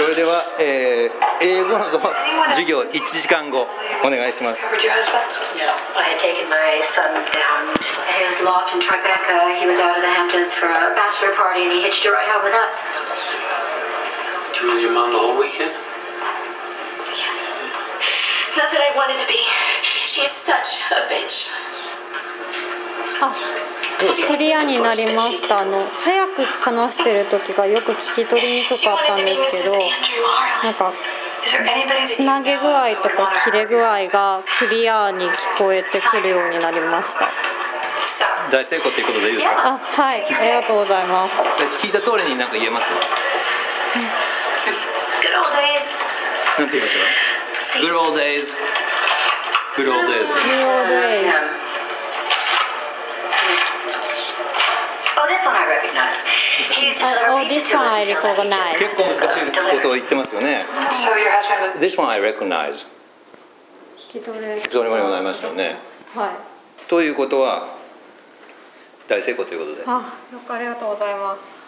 それでは、英語の授業1時間後お願いします。 I had taken my son down at his loft in Tribeca. He was out of the Hamptons for a bachelor party and he hitched a ride home with us. You were with your mom the whole weekend? Not that I wanted to be. She's such a bitch. クリアになりました。早く話してる時がよく聞き取りにくかったんですけど、なんかつなげ具合とか切れ具合がクリアに聞こえてくるようになりました。 大成功ということでいいですか？ はい、ありがとうございます。 聞いた通りに何か言えます？ Good old days. なんて言いました？ Good old days. Good old days. Good old days. Oh, this one I recognize. He used to deliver Oh, pizza this to one us I until recognize. 結構難しいことを言ってますよね。 So your husband was... This one I recognize. 聞き取れ聞き取りもありましたよね。 はい。 ということは大成功ということで。 ありがとうございます。